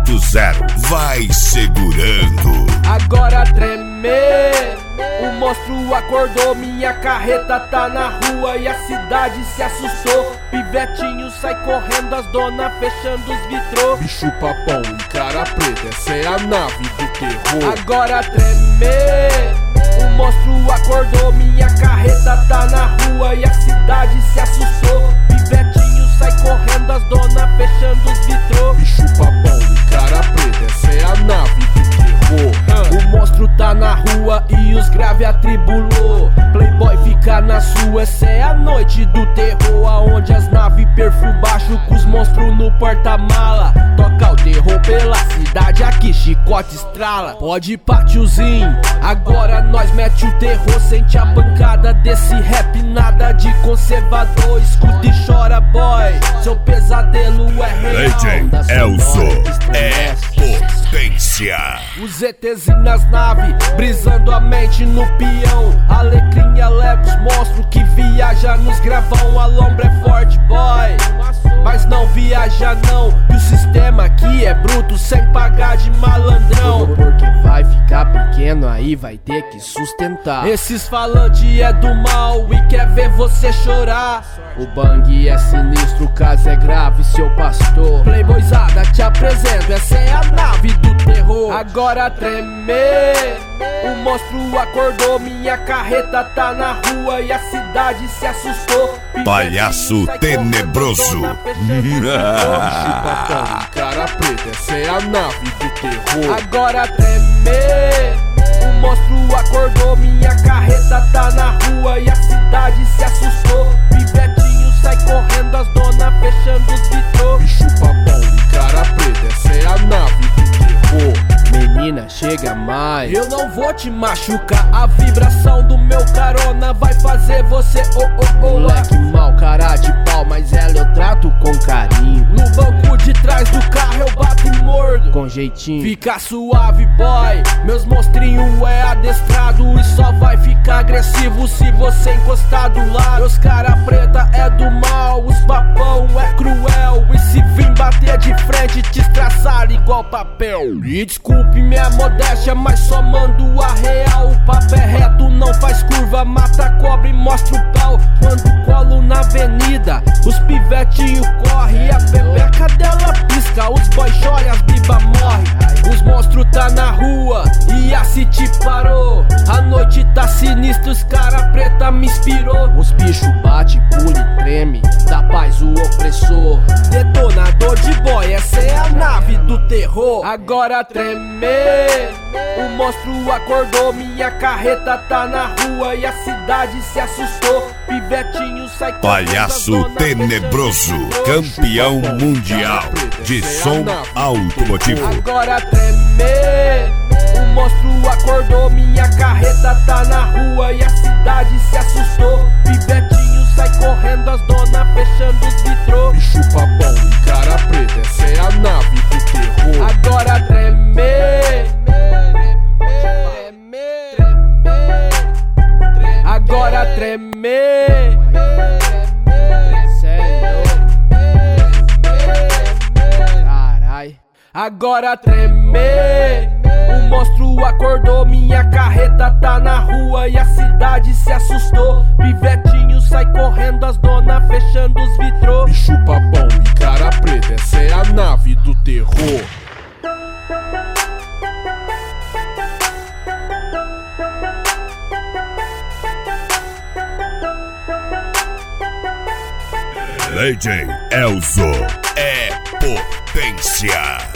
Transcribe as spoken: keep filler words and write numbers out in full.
ponto zero. Vai segurando. Agora tremer, o monstro acordou, minha carreta tá na rua e a cidade se assustou. Pivetinho sai correndo, as dona fechando os vitrô. Bicho papão e cara preta, essa é a nave do terror. Agora tremer, o monstro acordou, minha carreta tá na rua e a cidade se assustou. Pivetinho sai correndo, as dona fechando os vitrô. Bicho papão e cara preta, essa é a nave do terror. O monstro tá na rua e os grave atribulou. Playboy fica na sua, essa é a noite do terror, aonde as naves perfil baixo com os monstros no porta-mala. Toca o terror pela cidade, aqui chicote estrala. Pode ir pá tiozinho, agora nós mete o terror. Sente a pancada desse rap, nada de conservador. Escuta e chora boy, seu pesadelo é real. Legend Elzo é potência. Os E Tzinhos nas naves, brisando a mente no peão. Alecrim alega os monstros que viaja nos gravão. A lombra é forte boy, mas não viaja não, que o sistema aqui é bruto sem pagar de malandrão. Porque vai ficar pequeno, aí vai ter que sustentar. Esses falantes é do mal e quer ver você chorar. O bang é sinistro, o caso é grave, seu pastor. Playboyzada, te apresento, essa é a nave do terror. Agora tremer, o monstro acordou, minha carreta tá na rua e a cidade se assustou. Palhaço tenebroso. Bicho papão e cara preta, essa é a nave do terror. Agora tremer, o monstro acordou, minha carreta tá na rua e a cidade se assustou. Pivetinho sai correndo, as dona fechando os vitrô. Bicho papão e cara preta, essa é a nave do terror. Menina, chega mais, eu não vou te machucar, a vibração do meu carona vai fazer você oh oh oh. Moleque mal, cara de pau, mas ela eu trato com carinho. No banco de trás do carro eu bato e mordo com jeitinho. Fica suave boy, meus monstrinhos é adestrado e só vai ficar agressivo se você encostar do lado. Meus cara preta é do mal, os papão é cruel, e se vir bater de frente te estraçar igual papel. E desculpe minha modéstia, mas só mando a real. O papo é reto, não faz curva, mata a cobra e mostra o pau. Quando colo na avenida, os pivetinhos corre, a pepeca dela pisca, os boys choram, as biba morre. Os monstros tá na rua e a city parou. A noite tá sinistra, os cara preta me inspirou. Os bichos bate, pula e treme, dá paz o opressor. Detonador de boy, essa é a nave do terror. Agora tremer, o monstro acordou, minha carreta tá na rua e a cidade se assustou. Pivetinho sai correndo, Palhaço tenebroso, campeão mundial de som automotivo. Agora tremer, o monstro acordou, minha carreta tá na rua e a cidade se assustou. Pivetinho sai correndo, as dona fechando os vitrô. Bicho papão e cara preta, essa é a nave do terror. Agora tremer, agora tremer. Agora tremer, o monstro acordou, minha carreta tá na rua e a cidade se assustou. Pivetinho sai correndo, as dona fechando os vitrô. Bicho papão e cara preta, essa é a nave do terror. Legend Elzo é potência.